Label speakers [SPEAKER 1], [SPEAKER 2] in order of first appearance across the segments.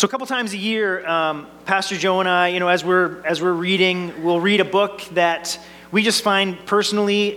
[SPEAKER 1] So a couple times a year, Pastor Joe and I, as we're reading, we'll read a book that we just find personally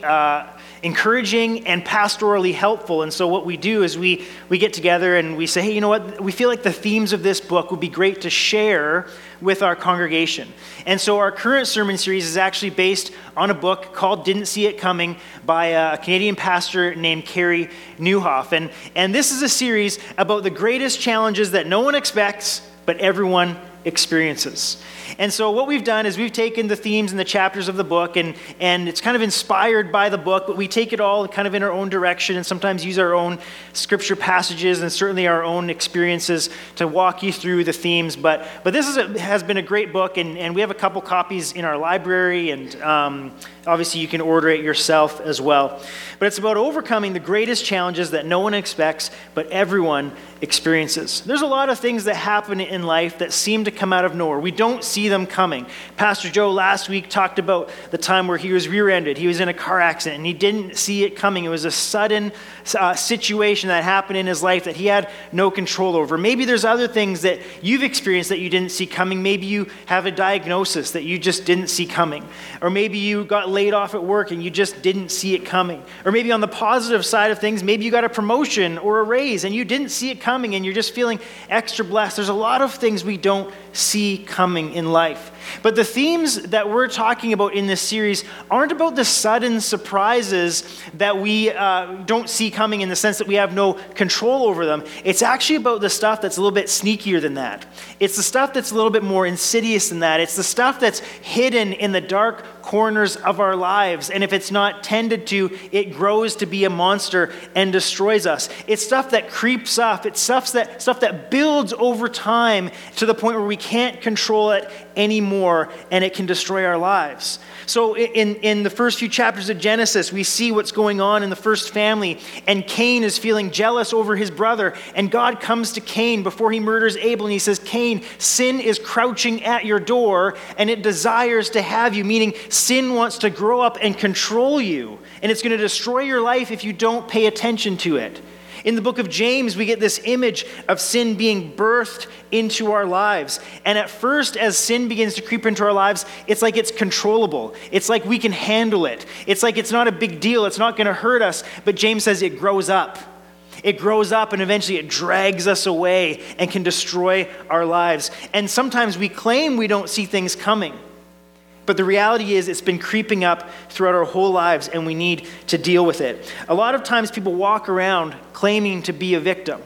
[SPEAKER 1] encouraging and pastorally helpful. And so what we do is we get together and we say, hey, you know what? We feel like the themes of this book would be great to share with our congregation. And so our current sermon series is actually based on a book called Didn't See It Coming by a Canadian pastor named Carey Nieuwhof. And this is a series about the greatest challenges that no one expects, but everyone experiences. And so what we've done is we've taken the themes and the chapters of the book, and it's kind of inspired by the book, but we take it all kind of in our own direction and sometimes use our own scripture passages and certainly our own experiences to walk you through the themes. But this has been a great book, and we have a couple copies in our library, and obviously you can order it yourself as well. But it's about overcoming the greatest challenges that no one expects, but everyone experiences. There's a lot of things that happen in life that seem to come out of nowhere. We don't see them coming. Pastor Joe last week talked about the time where he was rear-ended. He was in a car accident and he didn't see it coming. It was a sudden situation that happened in his life that he had no control over. Maybe there's other things that you've experienced that you didn't see coming. Maybe you have a diagnosis that you just didn't see coming. Or maybe you got laid off at work and you just didn't see it coming. Or maybe on the positive side of things, maybe you got a promotion or a raise and you didn't see it coming and you're just feeling extra blessed. There's a lot of things we don't see coming in life. But the themes that we're talking about in this series aren't about the sudden surprises that we don't see coming in the sense that we have no control over them. It's actually about the stuff that's a little bit sneakier than that. It's the stuff that's a little bit more insidious than that. It's the stuff that's hidden in the dark corners of our lives. And if it's not tended to, it grows to be a monster and destroys us. It's stuff that creeps up. It's stuff that builds over time to the point where we can't control it anymore, and it can destroy our lives. So in the first few chapters of Genesis, we see what's going on in the first family, and Cain is feeling jealous over his brother, and God comes to Cain before he murders Abel, and he says, Cain, sin is crouching at your door, and it desires to have you, meaning sin wants to grow up and control you, and it's going to destroy your life if you don't pay attention to it. In the book of James, we get this image of sin being birthed into our lives. And at first, as sin begins to creep into our lives, it's like it's controllable. It's like we can handle it. It's like it's not a big deal. It's not going to hurt us. But James says it grows up. It grows up and eventually it drags us away and can destroy our lives. And sometimes we claim we don't see things coming. But the reality is it's been creeping up throughout our whole lives and we need to deal with it. A lot of times people walk around claiming to be a victim.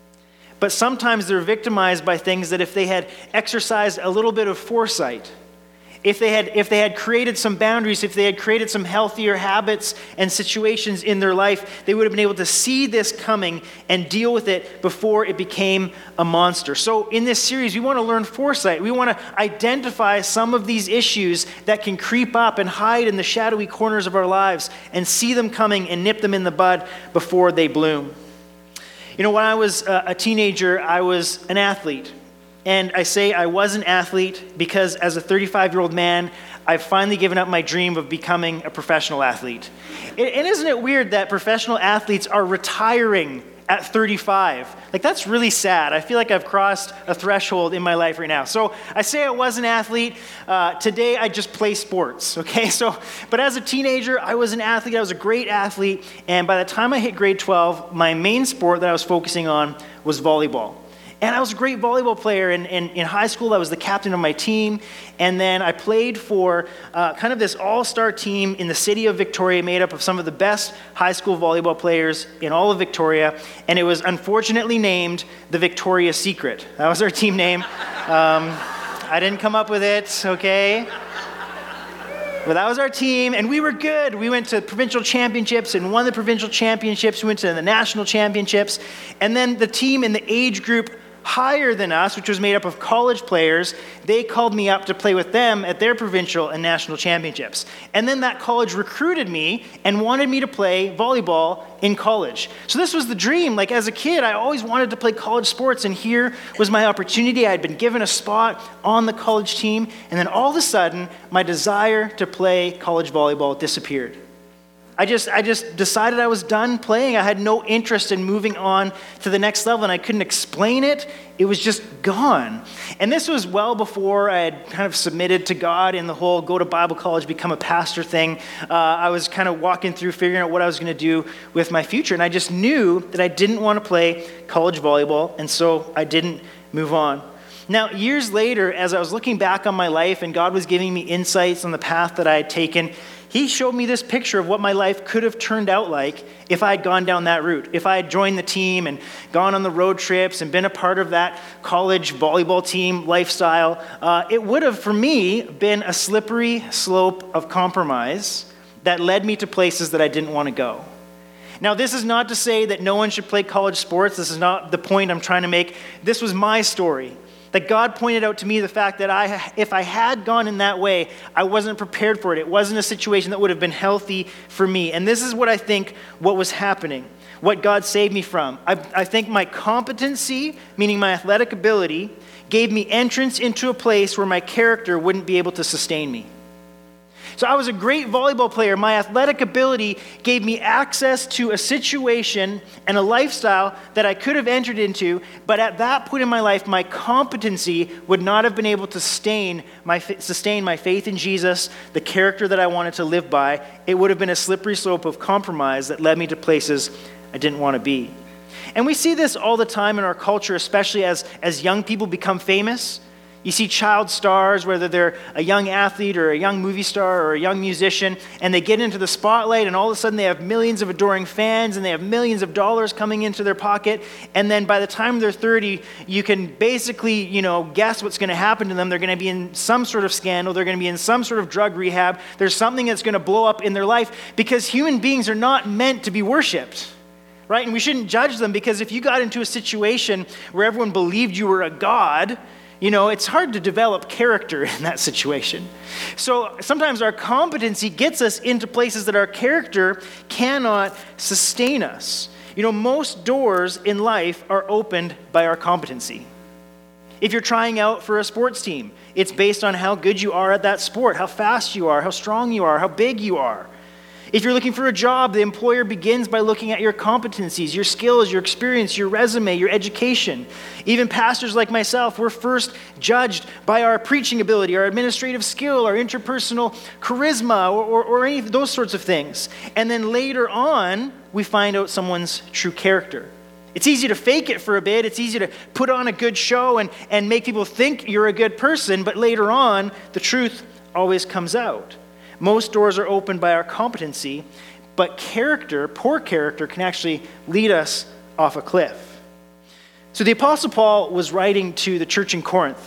[SPEAKER 1] But sometimes they're victimized by things that if they had exercised a little bit of foresight, if they had created some boundaries, if they had created some healthier habits and situations in their life, they would have been able to see this coming and deal with it before it became a monster. So in this series, we want to learn foresight. We want to identify some of these issues that can creep up and hide in the shadowy corners of our lives and see them coming and nip them in the bud before they bloom. When I was a teenager, I was an athlete. And I say I was an athlete because as a 35-year-old man, I've finally given up my dream of becoming a professional athlete. And isn't it weird that professional athletes are retiring at 35? Like, that's really sad. I feel like I've crossed a threshold in my life right now. So I say I was an athlete. Today, I just play sports, okay? But as a teenager, I was an athlete. I was a great athlete. And by the time I hit grade 12, my main sport that I was focusing on was volleyball. And I was a great volleyball player. And in high school, I was the captain of my team. And then I played for kind of this all-star team in the city of Victoria, made up of some of the best high school volleyball players in all of Victoria. And it was unfortunately named the Victoria's Secret. That was our team name. I didn't come up with it, okay? But that was our team, and we were good. We went to provincial championships and won the provincial championships. We went to the national championships. And then the team in the age group higher than us, which was made up of college players, they called me up to play with them at their provincial and national championships. And then that college recruited me and wanted me to play volleyball in college. So this was the dream. Like, as a kid, I always wanted to play college sports, and here was my opportunity. I had been given a spot on the college team, and then all of a sudden, my desire to play college volleyball disappeared. I just decided I was done playing. I had no interest in moving on to the next level, and I couldn't explain it. It was just gone. And this was well before I had kind of submitted to God in the whole go to Bible college, become a pastor thing. I was kind of walking through, figuring out what I was going to do with my future. And I just knew that I didn't want to play college volleyball, and so I didn't move on. Now, years later, as I was looking back on my life and God was giving me insights on the path that I had taken, He showed me this picture of what my life could have turned out like if I had gone down that route. If I had joined the team and gone on the road trips and been a part of that college volleyball team lifestyle, it would have, for me, been a slippery slope of compromise that led me to places that I didn't want to go. Now, this is not to say that no one should play college sports. This is not the point I'm trying to make. This was my story. That God pointed out to me the fact that if I had gone in that way, I wasn't prepared for it. It wasn't a situation that would have been healthy for me. And this is what I think what was happening, what God saved me from. I think my competency, meaning my athletic ability, gave me entrance into a place where my character wouldn't be able to sustain me. So I was a great volleyball player. My athletic ability gave me access to a situation and a lifestyle that I could have entered into, but at that point in my life, my competency would not have been able to sustain my faith in Jesus, the character that I wanted to live by. It would have been a slippery slope of compromise that led me to places I didn't want to be. And we see this all the time in our culture, especially as young people become famous. You see child stars, whether they're a young athlete or a young movie star or a young musician, and they get into the spotlight, and all of a sudden they have millions of adoring fans, and they have millions of dollars coming into their pocket, and then by the time they're 30, you can basically, guess what's going to happen to them. They're going to be in some sort of scandal. They're going to be in some sort of drug rehab. There's something that's going to blow up in their life, because human beings are not meant to be worshipped. Right? And we shouldn't judge them, because if you got into a situation where everyone believed you were a god, it's hard to develop character in that situation. So sometimes our competency gets us into places that our character cannot sustain us. Most doors in life are opened by our competency. If you're trying out for a sports team, it's based on how good you are at that sport, how fast you are, how strong you are, how big you are. If you're looking for a job, the employer begins by looking at your competencies, your skills, your experience, your resume, your education. Even pastors like myself, we're first judged by our preaching ability, our administrative skill, our interpersonal charisma, or any of those sorts of things. And then later on, we find out someone's true character. It's easy to fake it for a bit. It's easy to put on a good show and make people think you're a good person, but later on, the truth always comes out. Most doors are opened by our competency, but poor character, can actually lead us off a cliff. So the Apostle Paul was writing to the church in Corinth.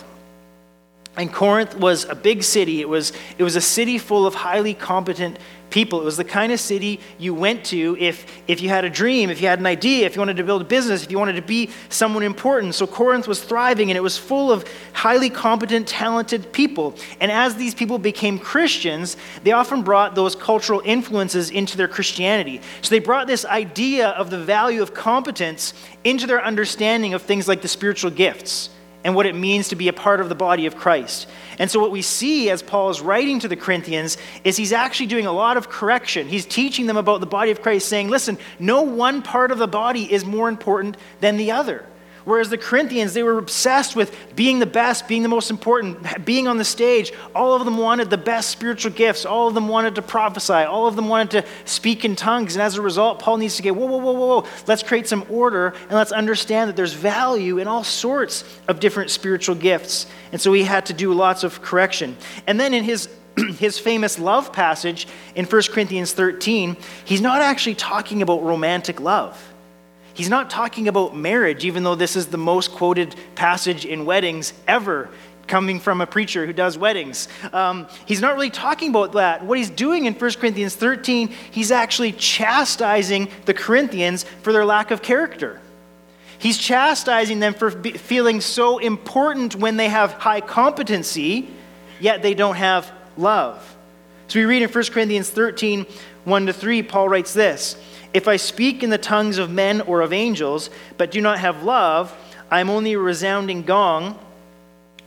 [SPEAKER 1] And Corinth was a big city. It was a city full of highly competent people. It was the kind of city you went to if you had a dream, if you had an idea, if you wanted to build a business, if you wanted to be someone important. So Corinth was thriving, and it was full of highly competent, talented people. And as these people became Christians, they often brought those cultural influences into their Christianity. So they brought this idea of the value of competence into their understanding of things like the spiritual gifts and what it means to be a part of the body of Christ. And so what we see as Paul is writing to the Corinthians is he's actually doing a lot of correction. He's teaching them about the body of Christ, saying, listen, no one part of the body is more important than the other. Whereas the Corinthians, they were obsessed with being the best, being the most important, being on the stage. All of them wanted the best spiritual gifts. All of them wanted to prophesy. All of them wanted to speak in tongues. And as a result, Paul needs to get, whoa. Let's create some order, and let's understand that there's value in all sorts of different spiritual gifts. And so he had to do lots of correction. And then in his famous love passage in 1 Corinthians 13, he's not actually talking about romantic love. He's not talking about marriage, even though this is the most quoted passage in weddings ever, coming from a preacher who does weddings. He's not really talking about that. What he's doing in 1 Corinthians 13, he's actually chastising the Corinthians for their lack of character. He's chastising them for feeling so important when they have high competency, yet they don't have love. So we read in 1 Corinthians 13, 1-3, Paul writes this: if I speak in the tongues of men or of angels, but do not have love, I am only a resounding gong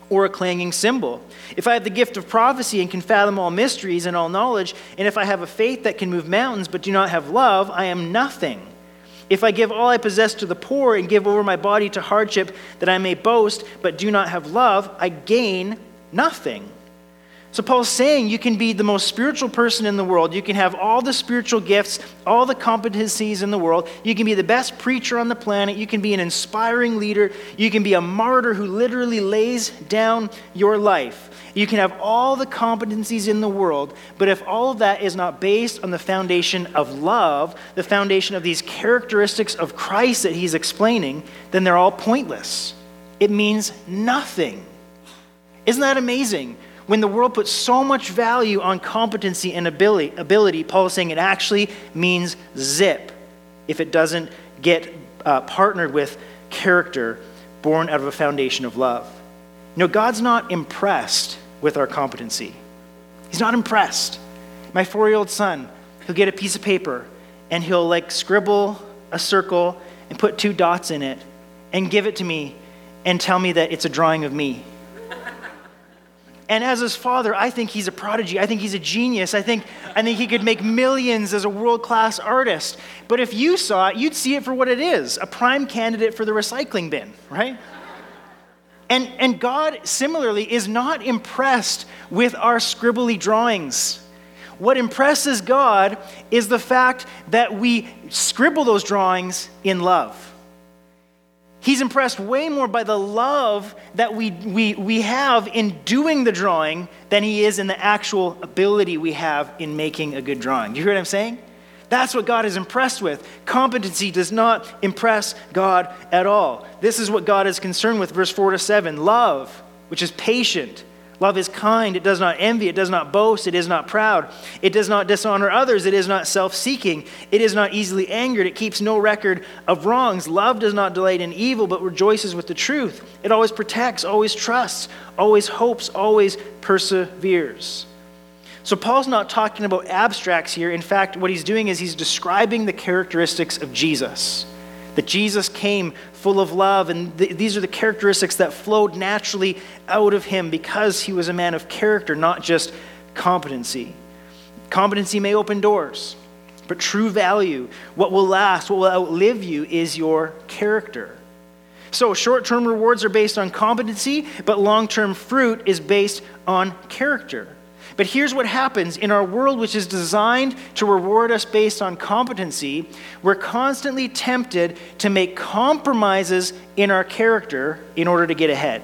[SPEAKER 1] or a clanging cymbal. If I have the gift of prophecy and can fathom all mysteries and all knowledge, and if I have a faith that can move mountains but do not have love, I am nothing. If I give all I possess to the poor and give over my body to hardship that I may boast but do not have love, I gain nothing. So Paul's saying you can be the most spiritual person in the world. You can have all the spiritual gifts, all the competencies in the world. You can be the best preacher on the planet. You can be an inspiring leader. You can be a martyr who literally lays down your life. You can have all the competencies in the world, but if all of that is not based on the foundation of love, the foundation of these characteristics of Christ that he's explaining, then they're all pointless. It means nothing. Isn't that amazing? When the world puts so much value on competency and ability, Paul is saying it actually means zip if it doesn't get partnered with character born out of a foundation of love. You know, God's not impressed with our competency. He's not impressed. My 4-year-old son, he'll get a piece of paper and he'll scribble a circle and put 2 dots in it and give it to me and tell me that it's a drawing of me. And as his father, I think he's a prodigy. I think he's a genius. I think he could make millions as a world-class artist. But if you saw it, you'd see it for what it is, a prime candidate for the recycling bin, right? And God, similarly, is not impressed with our scribbly drawings. What impresses God is the fact that we scribble those drawings in love. He's impressed way more by the love that we have in doing the drawing than he is in the actual ability we have in making a good drawing. Do you hear what I'm saying? That's what God is impressed with. Competency does not impress God at all. This is what God is concerned with, verse 4-7. Love, which is patient. Love is kind. It does not envy. It does not boast. It is not proud. It does not dishonor others. It is not self-seeking. It is not easily angered. It keeps no record of wrongs. Love does not delight in evil, but rejoices with the truth. It always protects, always trusts, always hopes, always perseveres. So Paul's not talking about abstracts here. In fact, what he's doing is he's describing the characteristics of Jesus. That Jesus came full of love, and these are the characteristics that flowed naturally out of him because he was a man of character, not just competency. Competency may open doors, but true value, what will last, what will outlive you, is your character. So short-term rewards are based on competency, but long-term fruit is based on character. But here's what happens in our world, which is designed to reward us based on competency. We're constantly tempted to make compromises in our character in order to get ahead.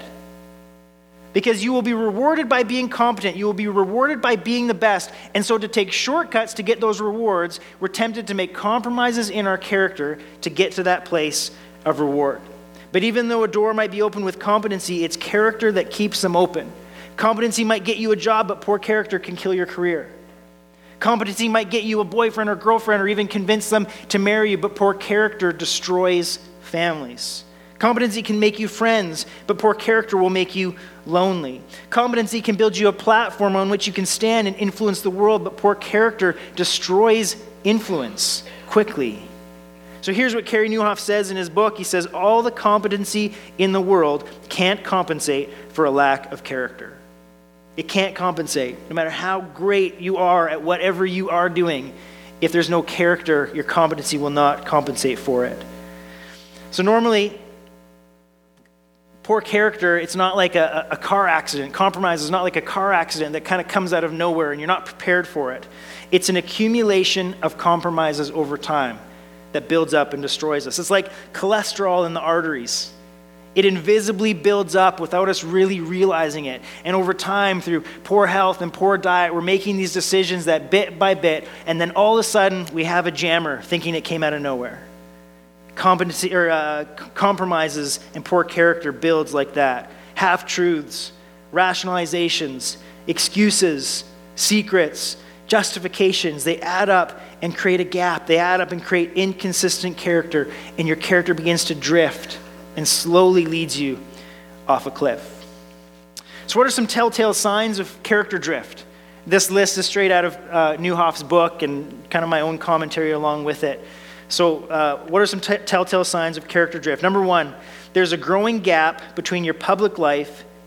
[SPEAKER 1] Because you will be rewarded by being competent. You will be rewarded by being the best. And so to take shortcuts to get those rewards, we're tempted to make compromises in our character to get to that place of reward. But even though a door might be open with competency, it's character that keeps them open. Competency might get you a job, but poor character can kill your career. Competency might get you a boyfriend or girlfriend or even convince them to marry you, but poor character destroys families. Competency can make you friends, but poor character will make you lonely. Competency can build you a platform on which you can stand and influence the world, but poor character destroys influence quickly. So here's what Carey Nieuwhof says in his book. He says, all the competency in the world can't compensate for a lack of character. It can't compensate. No matter how great you are at whatever you are doing, if there's no character, your competency will not compensate for it. So normally, poor character, it's not like a car accident. Compromise is not like a car accident that kind of comes out of nowhere and you're not prepared for it. It's an accumulation of compromises over time that builds up and destroys us. It's like cholesterol in the arteries. It invisibly builds up without us really realizing it. And over time, through poor health and poor diet, we're making these decisions that bit by bit, and then all of a sudden, we have a jammer thinking it came out of nowhere. Compromises and poor character builds like that. Half-truths, rationalizations, excuses, secrets, justifications, they add up and create a gap. They add up and create inconsistent character, and your character begins to drift and slowly leads you off a cliff. So what are some telltale signs of character drift? This list is straight out of Nieuwhof's book and kind of my own commentary along with it. So what are some telltale signs of character drift? Number one, there's a growing gap between your public life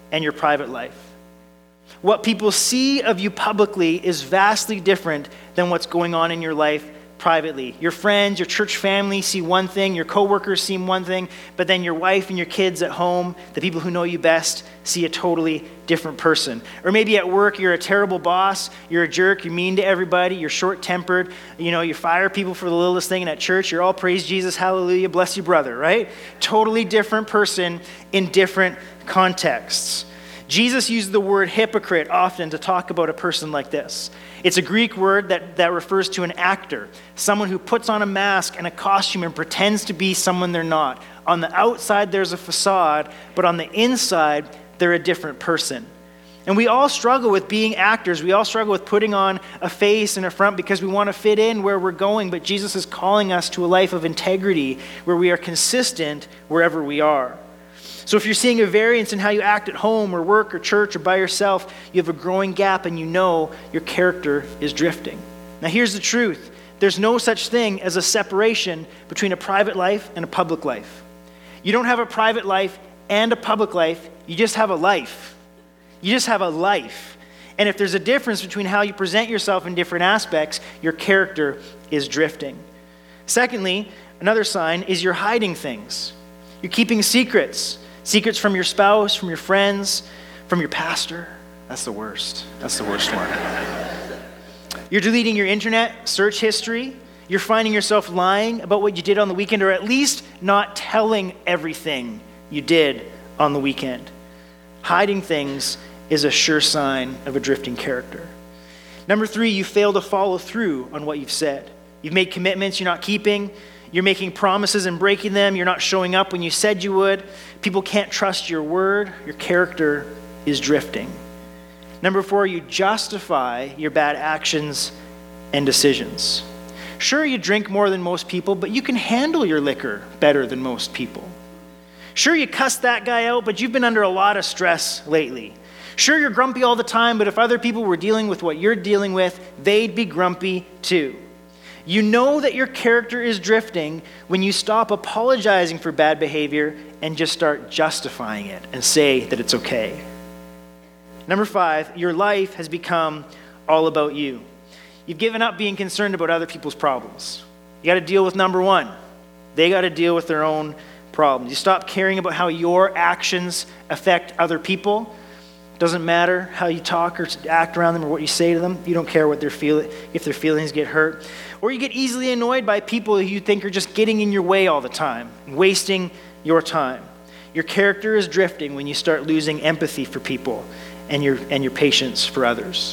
[SPEAKER 1] and your private life. What people see of you publicly is vastly different than what's going on in your life privately. Your friends, your church family see one thing, your coworkers see one thing, but then your wife and your kids at home, the people who know you best, see a totally different person. Or maybe at work, you're a terrible boss, you're a jerk, you're mean to everybody, you're short-tempered, you fire people for the littlest thing, and at church, you're all praise Jesus, hallelujah, bless you, brother, right? Totally different person in different contexts. Jesus used the word hypocrite often to talk about a person like this. It's a Greek word that refers to an actor, someone who puts on a mask and a costume and pretends to be someone they're not. On the outside, there's a facade, but on the inside, they're a different person. And we all struggle with being actors. We all struggle with putting on a face and a front because we want to fit in where we're going, but Jesus is calling us to a life of integrity where we are consistent wherever we are. So if you're seeing a variance in how you act at home or work or church or by yourself, you have a growing gap and you know your character is drifting. Now here's the truth. There's no such thing as a separation between a private life and a public life. You don't have a private life and a public life. You just have a life. You just have a life. And if there's a difference between how you present yourself in different aspects, your character is drifting. Secondly, another sign is you're hiding things. You're keeping secrets. Secrets from your spouse, from your friends, from your pastor. That's the worst. That's the worst one. You're deleting your internet search history. You're finding yourself lying about what you did on the weekend, or at least not telling everything you did on the weekend. Hiding things is a sure sign of a drifting character. Number 3, you fail to follow through on what you've said. You've made commitments you're not keeping. You're making promises and breaking them. You're not showing up when you said you would. People can't trust your word. Your character is drifting. Number 4, you justify your bad actions and decisions. Sure, you drink more than most people, but you can handle your liquor better than most people. Sure, you cussed that guy out, but you've been under a lot of stress lately. Sure, you're grumpy all the time, but if other people were dealing with what you're dealing with, they'd be grumpy too. You know that your character is drifting when you stop apologizing for bad behavior and just start justifying it and say that it's okay. Number 5, your life has become all about you. You've given up being concerned about other people's problems. You got to deal with number 1. They got to deal with their own problems. You stop caring about how your actions affect other people. Doesn't matter how you talk or act around them or what you say to them. You don't care what they're feeling, if their feelings get hurt. Or you get easily annoyed by people who you think are just getting in your way all the time, wasting your time. Your character is drifting when you start losing empathy for people and your patience for others.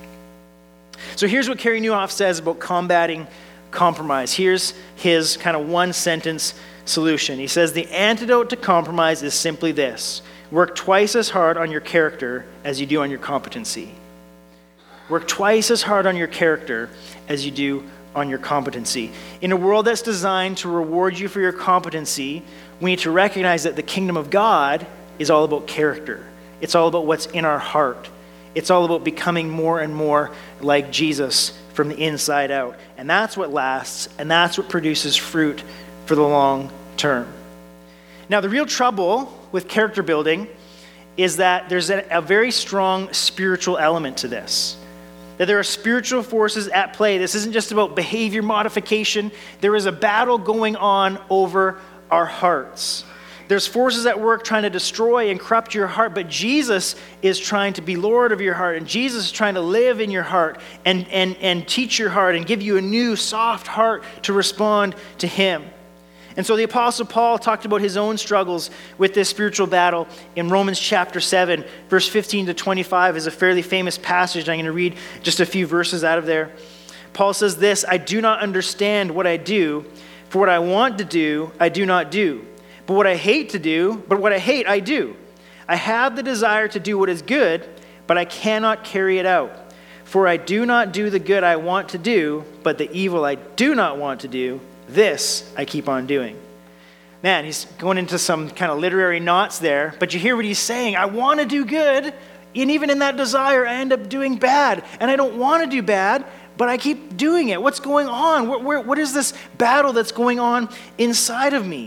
[SPEAKER 1] So here's what Carey Nieuwhof says about combating compromise. Here's his kind of one-sentence solution. He says, the antidote to compromise is simply this: work twice as hard on your character as you do on your competency. Work twice as hard on your character as you do on your competency. In a world that's designed to reward you for your competency, we need to recognize that the kingdom of God is all about character. It's all about what's in our heart. It's all about becoming more and more like Jesus from the inside out. And that's what lasts, and that's what produces fruit for the long term. Now, the real trouble with character building is that there's a very strong spiritual element to this. That there are spiritual forces at play. This isn't just about behavior modification. There is a battle going on over our hearts. There's forces at work trying to destroy and corrupt your heart, but Jesus is trying to be Lord of your heart, and Jesus is trying to live in your heart and teach your heart and give you a new soft heart to respond to Him. And so the Apostle Paul talked about his own struggles with this spiritual battle in Romans chapter 7, verse 15 to 25 is a fairly famous passage. I'm going to read just a few verses out of there. Paul says this: I do not understand what I do, for what I want to do, I do not do. But what I hate, I do. I have the desire to do what is good, but I cannot carry it out. For I do not do the good I want to do, but the evil I do not want to do, this I keep on doing. Man, he's going into some kind of literary knots there, but you hear what he's saying. I want to do good, and even in that desire, I end up doing bad. And I don't want to do bad, but I keep doing it. What's going on? What is this battle that's going on inside of me?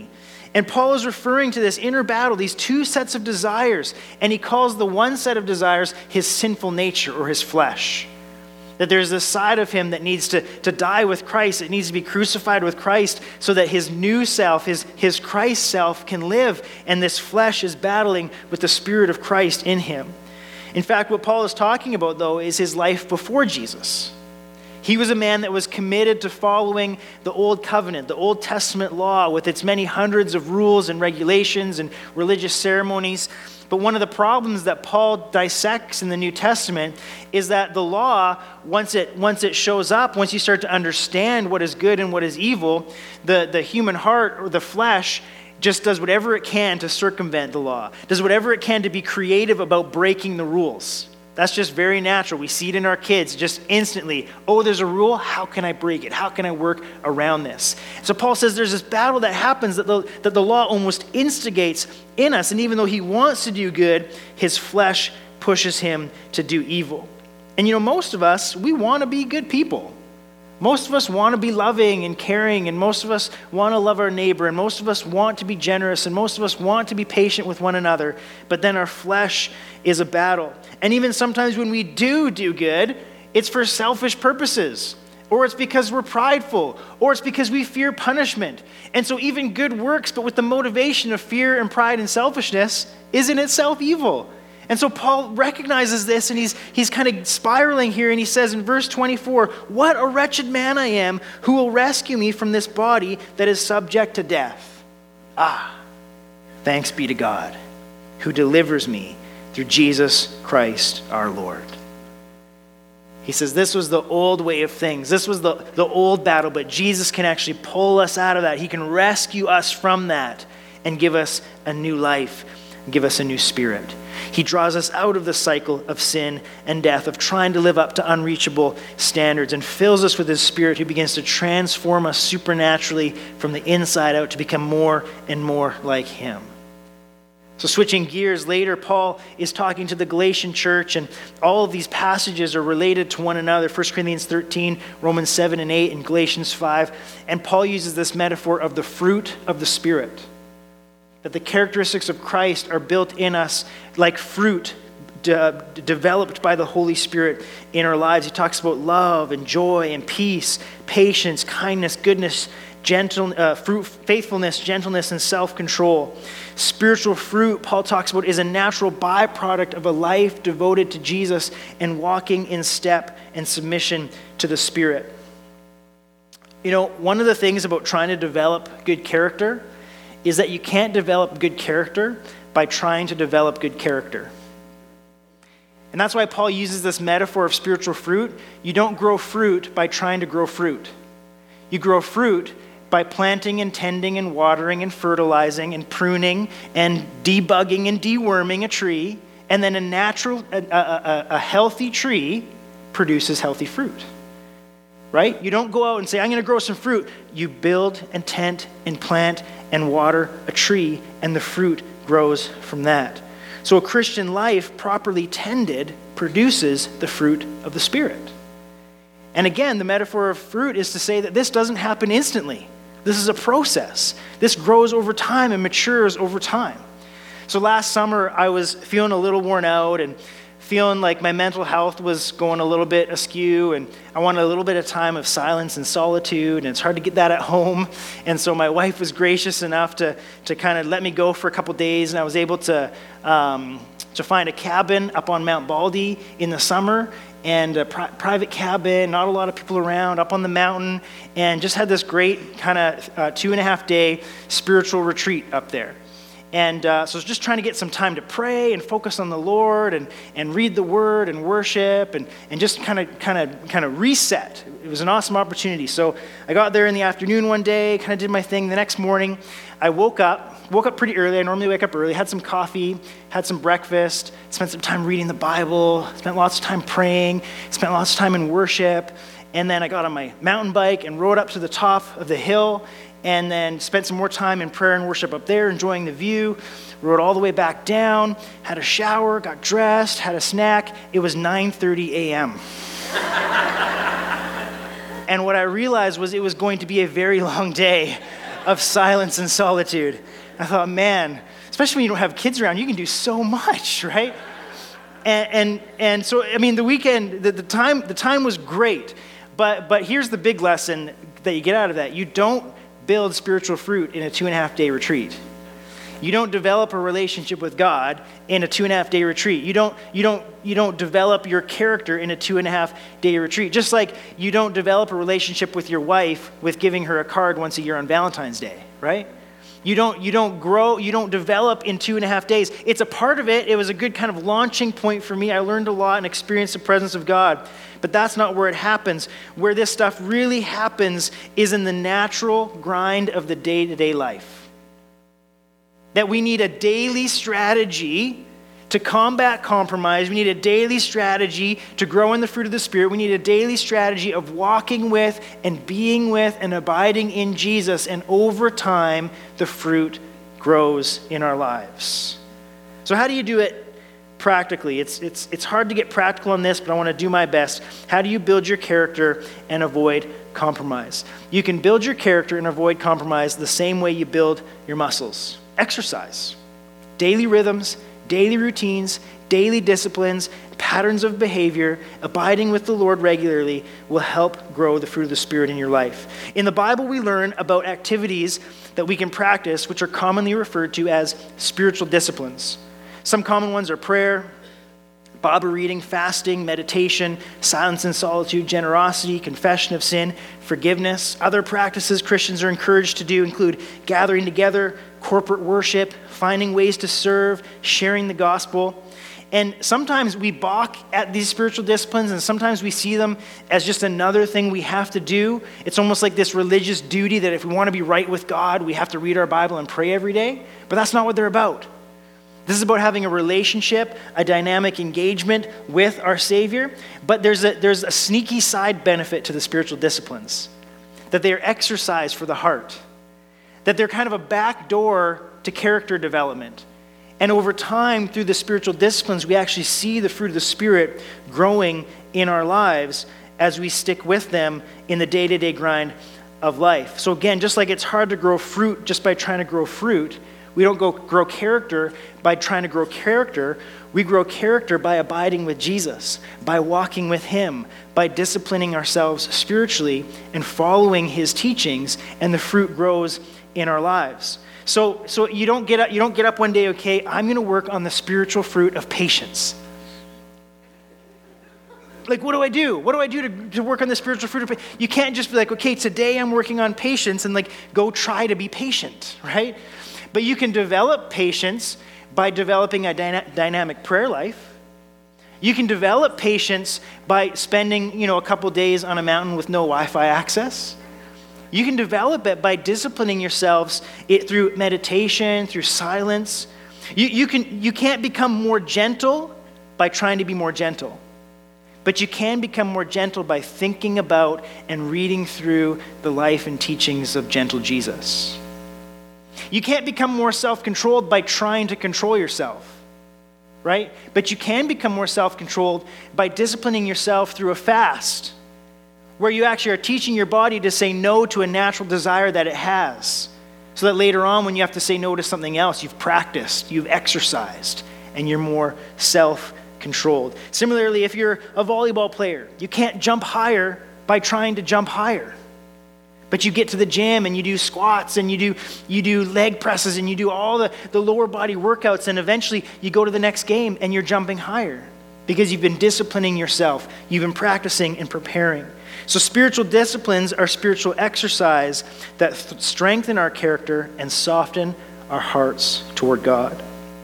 [SPEAKER 1] And Paul is referring to this inner battle, these two sets of desires, and he calls the one set of desires his sinful nature or his flesh. That there's this side of him that needs to die with Christ. It needs to be crucified with Christ so that his new self, his Christ self can live, and this flesh is battling with the Spirit of Christ in him. In fact, what Paul is talking about, though, is his life before Jesus. He was a man that was committed to following the Old Covenant, the Old Testament law with its many hundreds of rules and regulations and religious ceremonies. But one of the problems that Paul dissects in the New Testament is that the law, once it shows up, once you start to understand what is good and what is evil, the human heart or the flesh just does whatever it can to circumvent the law, does whatever it can to be creative about breaking the rules. That's just very natural. We see it in our kids just instantly. Oh, there's a rule. How can I break it? How can I work around this? So Paul says there's this battle that happens that the law almost instigates in us. And even though he wants to do good, his flesh pushes him to do evil. And most of us, we want to be good people. Most of us want to be loving and caring, and most of us want to love our neighbor, and most of us want to be generous, and most of us want to be patient with one another. But then our flesh is a battle. And even sometimes when we do good, it's for selfish purposes, or it's because we're prideful, or it's because we fear punishment. And so even good works, but with the motivation of fear and pride and selfishness, is in itself evil. And so Paul recognizes this, and he's kind of spiraling here, and he says in verse 24, "What a wretched man I am, who will rescue me from this body that is subject to death? Thanks be to God, who delivers me through Jesus Christ our Lord." He says this was the old way of things. This was the old battle, but Jesus can actually pull us out of that. He can rescue us from that and give us a new life, and give us a new spirit. He draws us out of the cycle of sin and death, of trying to live up to unreachable standards, and fills us with his Spirit, who begins to transform us supernaturally from the inside out to become more and more like him. So switching gears, later Paul is talking to the Galatian church, and all of these passages are related to one another. 1 Corinthians 13, Romans 7 and 8, and Galatians 5. And Paul uses this metaphor of the fruit of the Spirit. That the characteristics of Christ are built in us like fruit developed by the Holy Spirit in our lives. He talks about love and joy and peace, patience, kindness, goodness, faithfulness, gentleness, and self-control. Spiritual fruit, Paul talks about, is a natural byproduct of a life devoted to Jesus and walking in step and submission to the Spirit. One of the things about trying to develop good character is that you can't develop good character by trying to develop good character. And that's why Paul uses this metaphor of spiritual fruit. You don't grow fruit by trying to grow fruit. You grow fruit by planting and tending and watering and fertilizing and pruning and debugging and deworming a tree, and then a healthy tree produces healthy fruit. Right? You don't go out and say, I'm going to grow some fruit. You build and tend and plant and water a tree, and the fruit grows from that. So a Christian life, properly tended, produces the fruit of the Spirit. And again, the metaphor of fruit is to say that this doesn't happen instantly. This is a process. This grows over time and matures over time. So last summer, I was feeling a little worn out and feeling like my mental health was going a little bit askew, and I wanted a little bit of time of silence and solitude, and it's hard to get that at home. And so my wife was gracious enough to kind of let me go for a couple days, and I was able to find a cabin up on Mount Baldy in the summer, and a private cabin, not a lot of people around, up on the mountain, and just had this great kind of 2.5 day spiritual retreat up there. And so I was just trying to get some time to pray and focus on the Lord and read the Word and worship and just kind of reset. It was an awesome opportunity. So I got there in the afternoon one day, kind of did my thing. The next morning, I woke up pretty early. I normally wake up early, had some coffee, had some breakfast, spent some time reading the Bible, spent lots of time praying, spent lots of time in worship. And then I got on my mountain bike and rode up to the top of the hill, and then spent some more time in prayer and worship up there, enjoying the view. Rode all the way back down, had a shower, got dressed, had a snack. It was 9:30 a.m. And what I realized was it was going to be a very long day of silence and solitude. I thought, man, especially when you don't have kids around, you can do so much, right? And so, I mean, the weekend, the time was great, but here's the big lesson that you get out of that. You don't build spiritual fruit in a 2.5-day retreat. You don't develop a relationship with God in a 2.5-day retreat. You don't develop your character in a 2.5-day retreat. Just like you don't develop a relationship with your wife with giving her a card once a year on Valentine's Day, right? You don't grow, you don't develop in 2.5 days. It's a part of it. It was a good kind of launching point for me. I learned a lot and experienced the presence of God. But that's not where it happens. Where this stuff really happens is in the natural grind of the day-to-day life. That we need a daily strategy to combat compromise. We need a daily strategy to grow in the fruit of the Spirit. We need a daily strategy of walking with and being with and abiding in Jesus. And over time, the fruit grows in our lives. So how do you do it practically? It's hard to get practical on this, but I want to do my best. How do you build your character and avoid compromise? You can build your character and avoid compromise the same way you build your muscles. Exercise. Daily rhythms, daily routines, daily disciplines, patterns of behavior, abiding with the Lord regularly will help grow the fruit of the Spirit in your life. In the Bible, we learn about activities that we can practice, which are commonly referred to as spiritual disciplines. Some common ones are prayer, Bible reading, fasting, meditation, silence and solitude, generosity, confession of sin, forgiveness. Other practices Christians are encouraged to do include gathering together, corporate worship, finding ways to serve, sharing the gospel. And sometimes we balk at these spiritual disciplines, and sometimes we see them as just another thing we have to do. It's almost like this religious duty that if we want to be right with God, we have to read our Bible and pray every day. But that's not what they're about. This is about having a relationship, a dynamic engagement with our Savior. But there's a sneaky side benefit to the spiritual disciplines, that they are exercise for the heart, that they're kind of a back door to character development. And over time, through the spiritual disciplines, we actually see the fruit of the Spirit growing in our lives as we stick with them in the day-to-day grind of life. So again, just like it's hard to grow fruit just by trying to grow fruit, we don't grow character by trying to grow character. We grow character by abiding with Jesus, by walking with Him, by disciplining ourselves spiritually and following His teachings, and the fruit grows in our lives. So you don't get up one day, okay, I'm going to work on the spiritual fruit of patience. Like, what do I do? What do I do to work on the spiritual fruit of patience? You can't just be like, okay, today I'm working on patience, and like go try to be patient, right? But you can develop patience by developing a dynamic prayer life. You can develop patience by spending, a couple days on a mountain with no Wi-Fi access. You can develop it by disciplining yourselves through meditation, through silence. You can't become more gentle by trying to be more gentle. But you can become more gentle by thinking about and reading through the life and teachings of gentle Jesus. You can't become more self-controlled by trying to control yourself, right? But you can become more self-controlled by disciplining yourself through a fast, where you actually are teaching your body to say no to a natural desire that it has, so that later on when you have to say no to something else, you've practiced, you've exercised, and you're more self-controlled. Similarly, if you're a volleyball player, you can't jump higher by trying to jump higher. But you get to the gym and you do squats and you do leg presses and you do all the lower body workouts, and eventually you go to the next game and you're jumping higher because you've been disciplining yourself. You've been practicing and preparing. So spiritual disciplines are spiritual exercise that strengthen our character and soften our hearts toward God.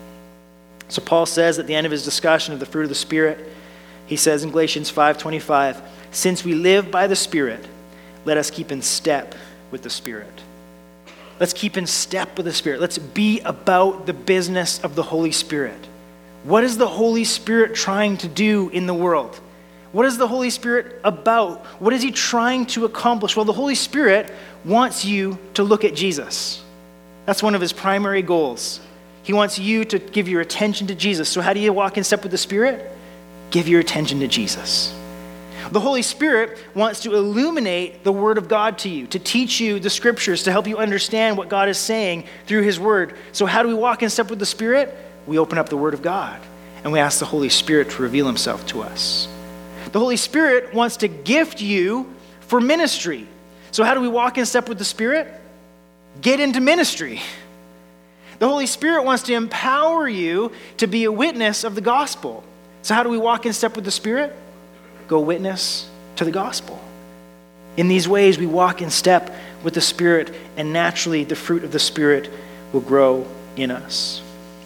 [SPEAKER 1] So Paul says at the end of his discussion of the fruit of the Spirit, he says in Galatians 5:25, since we live by the Spirit, let us keep in step with the Spirit. Let's keep in step with the Spirit. Let's be about the business of the Holy Spirit. What is the Holy Spirit trying to do in the world? What is the Holy Spirit about? What is He trying to accomplish? Well, the Holy Spirit wants you to look at Jesus. That's one of His primary goals. He wants you to give your attention to Jesus. So how do you walk in step with the Spirit? Give your attention to Jesus. The Holy Spirit wants to illuminate the Word of God to you, to teach you the Scriptures, to help you understand what God is saying through His Word. So how do we walk in step with the Spirit? We open up the Word of God, and we ask the Holy Spirit to reveal Himself to us. The Holy Spirit wants to gift you for ministry. So how do we walk in step with the Spirit? Get into ministry. The Holy Spirit wants to empower you to be a witness of the gospel. So how do we walk in step with the Spirit? Go witness to the gospel. In these ways, we walk in step with the Spirit, and naturally the fruit of the Spirit will grow in us.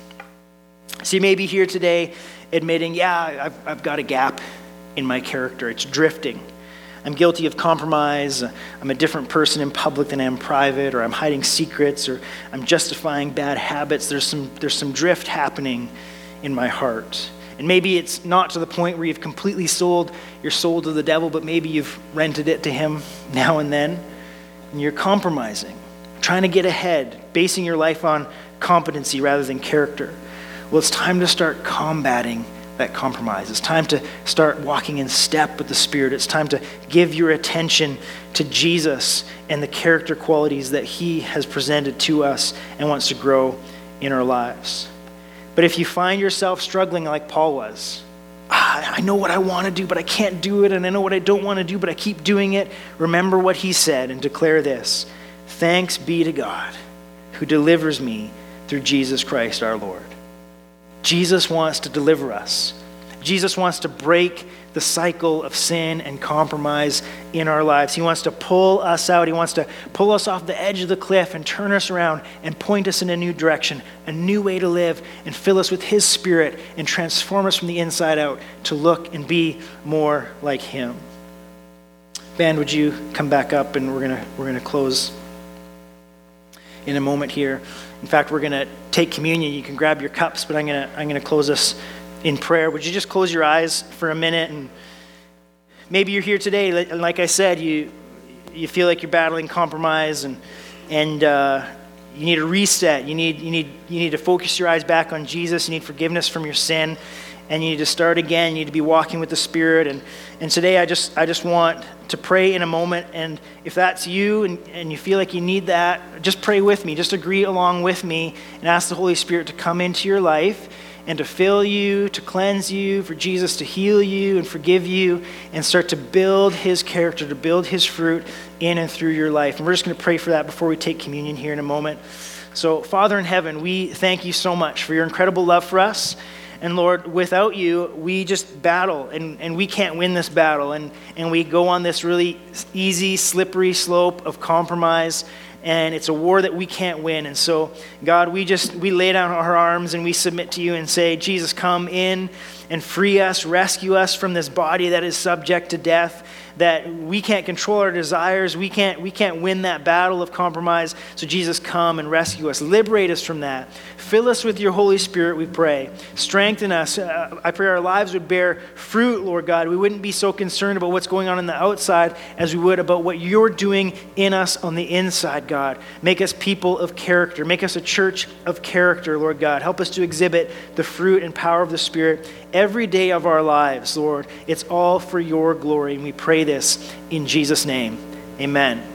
[SPEAKER 1] So you may be here today admitting, yeah, I've got a gap in my character. It's drifting. I'm guilty of compromise. I'm a different person in public than I am private, or I'm hiding secrets, or I'm justifying bad habits. There's some drift happening in my heart. And maybe it's not to the point where you've completely sold your soul to the devil, but maybe you've rented it to him now and then, and you're compromising, trying to get ahead, basing your life on competency rather than character. Well, it's time to start combating that compromise. It's time to start walking in step with the Spirit. It's time to give your attention to Jesus and the character qualities that He has presented to us and wants to grow in our lives. But if you find yourself struggling like Paul was, I know what I want to do, but I can't do it, and I know what I don't want to do, but I keep doing it, remember what he said and declare this: thanks be to God who delivers me through Jesus Christ our Lord. Jesus wants to deliver us. Jesus wants to break the cycle of sin and compromise in our lives. He wants to pull us out. He wants to pull us off the edge of the cliff and turn us around and point us in a new direction, a new way to live, and fill us with His Spirit and transform us from the inside out to look and be more like Him. Band, would you come back up, and we're gonna close in a moment here. In fact, we're going to take communion. You can grab your cups, but I'm going to close us in prayer. Would you just close your eyes for a minute? And maybe you're here today, like I said, you feel like you're battling compromise, and you need a reset. You need to focus your eyes back on Jesus. You need forgiveness from your sin, and you need to start again. You need to be walking with the Spirit. And today I just want to pray in a moment, and if that's you and you feel like you need that, just pray with me. Just agree along with me and ask the Holy Spirit to come into your life and to fill you, to cleanse you, for Jesus to heal you and forgive you, and start to build His character, to build His fruit in and through your life. And we're just going to pray for that before we take communion here in a moment. So, Father in heaven, we thank you so much for your incredible love for us. And Lord, without you, we just battle, and we can't win this battle. And we go on this really easy, slippery slope of compromise, and it's a war that we can't win. And so, God, we lay down our arms and we submit to you and say, Jesus, come in and free us, rescue us from this body that is subject to death, that we can't control our desires. We can't win that battle of compromise. So Jesus, come and rescue us. Liberate us from that. Fill us with your Holy Spirit, we pray. Strengthen us. I pray our lives would bear fruit, Lord God. We wouldn't be so concerned about what's going on the outside as we would about what you're doing in us on the inside, God. Make us people of character. Make us a church of character, Lord God. Help us to exhibit the fruit and power of the Spirit every day of our lives, Lord. It's all for your glory, and we pray this in Jesus' name. Amen.